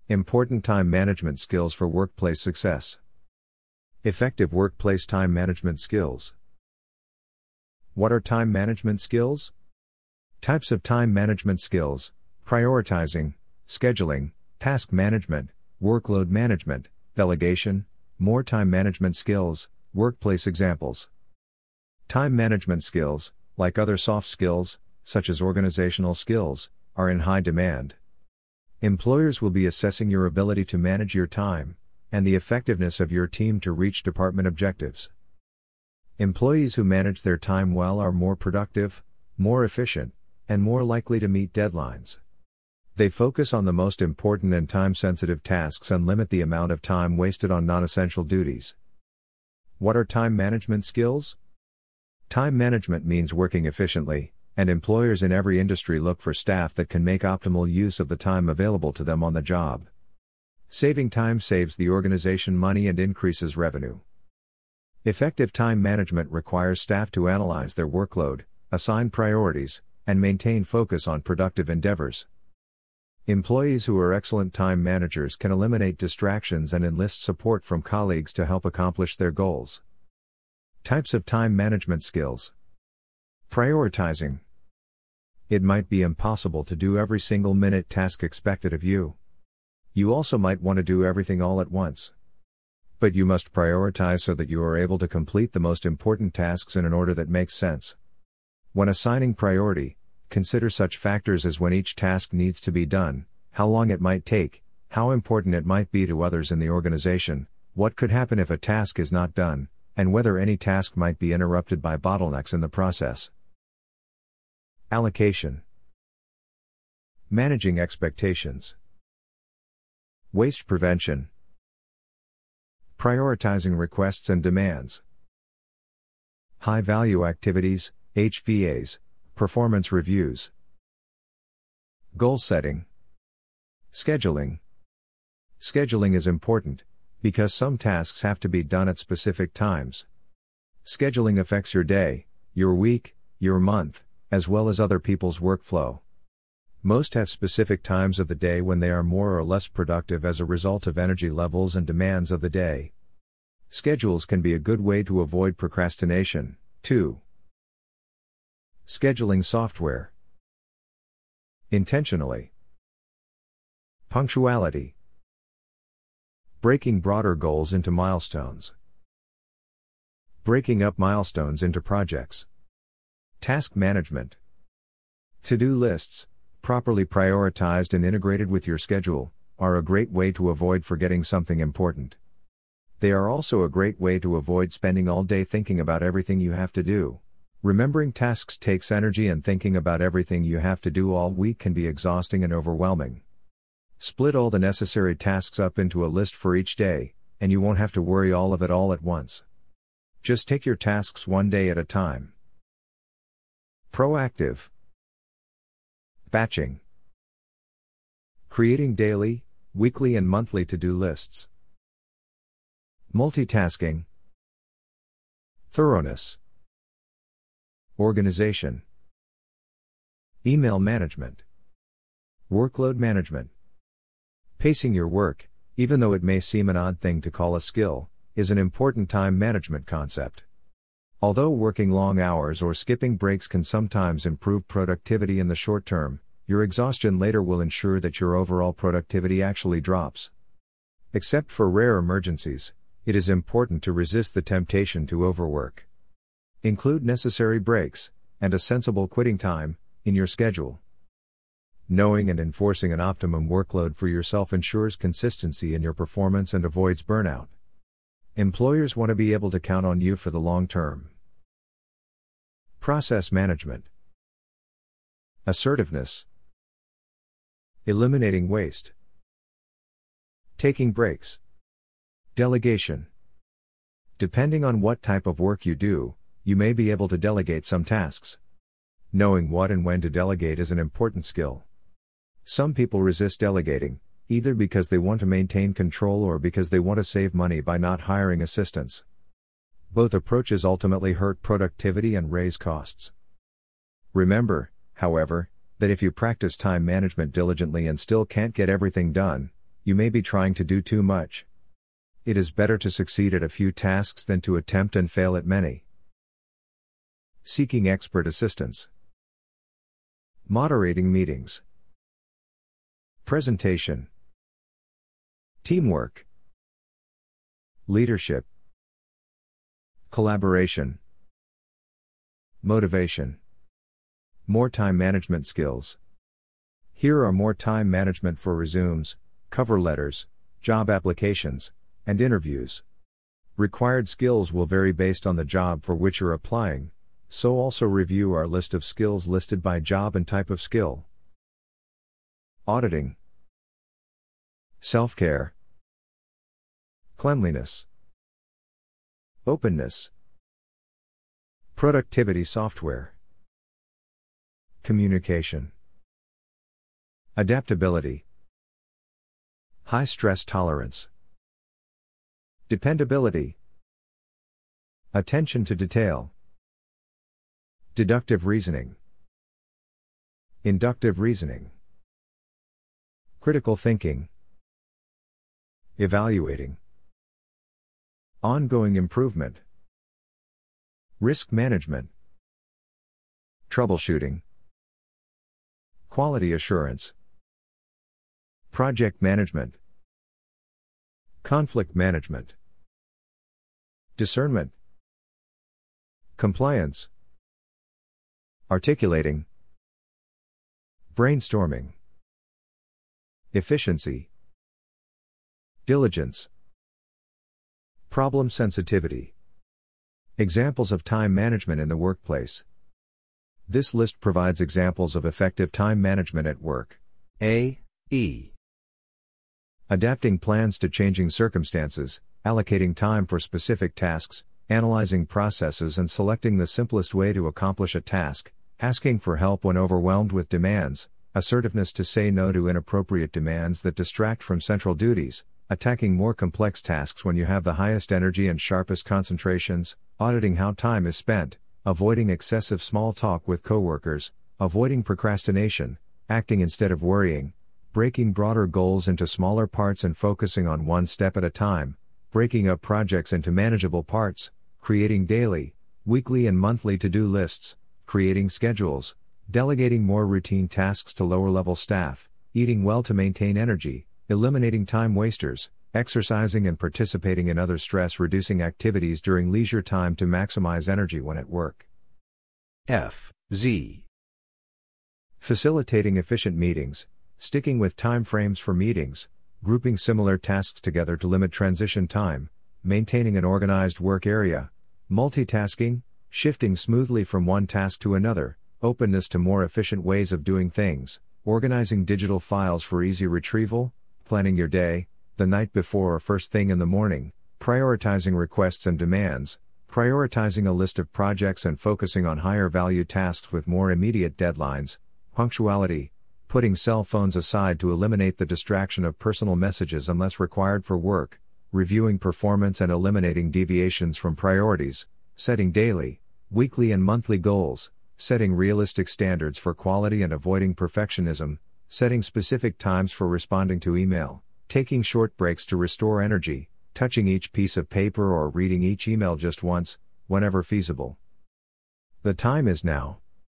Important time management skills for workplace success. Effective workplace time management skills. What are time management skills? Types of time management skills: prioritizing, scheduling, task management, workload management, delegation. More time management skills, workplace examples. Time management skills, like other soft skills, such as organizational skills, are in high demand. Employers will be assessing your ability to manage your time, and the effectiveness of your team to reach department objectives. Employees who manage their time well are more productive, more efficient, and more likely to meet deadlines. They focus on the most important and time-sensitive tasks and limit the amount of time wasted on non-essential duties. What are time management skills? Time management means working efficiently, and employers in every industry look for staff that can make optimal use of the time available to them on the job. Saving time saves the organization money and increases revenue. Effective time management requires staff to analyze their workload, assign priorities, and maintain focus on productive endeavors. Employees who are excellent time managers can eliminate distractions and enlist support from colleagues to help accomplish their goals. Types of time management skills. Prioritizing. It might be impossible to do every single minute task expected of you. You also might want to do everything all at once. But you must prioritize so that you are able to complete the most important tasks in an order that makes sense. When assigning priority, consider such factors as when each task needs to be done, how long it might take, how important it might be to others in the organization, what could happen if a task is not done, and whether any task might be interrupted by bottlenecks in the process. Allocation. Managing expectations. Waste prevention. Prioritizing requests and demands. High-value activities, HVAs, performance reviews. Goal setting. Scheduling. Scheduling is important, because some tasks have to be done at specific times. Scheduling affects your day, your week, your month, as well as other people's workflow. Most have specific times of the day when they are more or less productive as a result of energy levels and demands of the day. Schedules can be a good way to avoid procrastination, too. Scheduling software. Intentionally. Punctuality. Breaking broader goals into milestones. Breaking up milestones into projects. Task management. To-do lists, properly prioritized and integrated with your schedule, are a great way to avoid forgetting something important. They are also a great way to avoid spending all day thinking about everything you have to do. Remembering tasks takes energy, and thinking about everything you have to do all week can be exhausting and overwhelming. Split all the necessary tasks up into a list for each day, and you won't have to worry all of it all at once. Just take your tasks one day at a time. Proactive. Batching. Creating daily, weekly and monthly to-do lists. Multitasking. Thoroughness. Organization. Email management. Workload management. Pacing your work, even though it may seem an odd thing to call a skill, is an important time management concept. Although working long hours or skipping breaks can sometimes improve productivity in the short term, your exhaustion later will ensure that your overall productivity actually drops. Except for rare emergencies, it is important to resist the temptation to overwork. Include necessary breaks, and a sensible quitting time, in your schedule. Knowing and enforcing an optimum workload for yourself ensures consistency in your performance and avoids burnout. Employers want to be able to count on you for the long term. Process management. Assertiveness. Eliminating waste. Taking breaks. Delegation. Depending on what type of work you do, you may be able to delegate some tasks. Knowing what and when to delegate is an important skill. Some people resist delegating, either because they want to maintain control or because they want to save money by not hiring assistants. Both approaches ultimately hurt productivity and raise costs. Remember, however, that if you practice time management diligently and still can't get everything done, You may be trying to do too much. It is better to succeed at a few tasks than to attempt and fail at many. Seeking expert assistance. Moderating meetings. Presentation. Teamwork. Leadership. Collaboration. Motivation. More time management skills. Here are more time management for resumes, cover letters, job applications, and interviews. Required skills will vary based on the job for which you're applying, so also review our list of skills listed by job and type of skill. Auditing. Self-care. Cleanliness. Openness. Productivity software. Communication. Adaptability. High stress tolerance. Dependability. Attention to detail. Deductive reasoning. Inductive reasoning. Critical thinking. Evaluating. Ongoing improvement. Risk management. Troubleshooting. Quality assurance. Project management. Conflict management. Discernment. Compliance. Articulating. Brainstorming. Efficiency. Diligence. Problem sensitivity. Examples of time management in the workplace. This list provides examples of effective time management at work. A. E. Adapting plans to changing circumstances, allocating time for specific tasks, analyzing processes and selecting the simplest way to accomplish a task, asking for help when overwhelmed with demands, assertiveness to say no to inappropriate demands that distract from central duties, attacking more complex tasks when you have the highest energy and sharpest concentrations, auditing how time is spent, avoiding excessive small talk with coworkers, avoiding procrastination, acting instead of worrying, breaking broader goals into smaller parts and focusing on one step at a time, breaking up projects into manageable parts, creating daily, weekly and monthly to-do lists, creating schedules, delegating more routine tasks to lower-level staff, eating well to maintain energy, eliminating time wasters, exercising and participating in other stress-reducing activities during leisure time to maximize energy when at work. F. Z. Facilitating efficient meetings, sticking with time frames for meetings, grouping similar tasks together to limit transition time, maintaining an organized work area, multitasking, shifting smoothly from one task to another, openness to more efficient ways of doing things, organizing digital files for easy retrieval, planning your day, the night before or first thing in the morning, prioritizing requests and demands, prioritizing a list of projects and focusing on higher value tasks with more immediate deadlines, punctuality, putting cell phones aside to eliminate the distraction of personal messages unless required for work, reviewing performance and eliminating deviations from priorities, setting daily, weekly and monthly goals, setting realistic standards for quality and avoiding perfectionism, setting specific times for responding to email, taking short breaks to restore energy, touching each piece of paper or reading each email just once, whenever feasible. The time is now.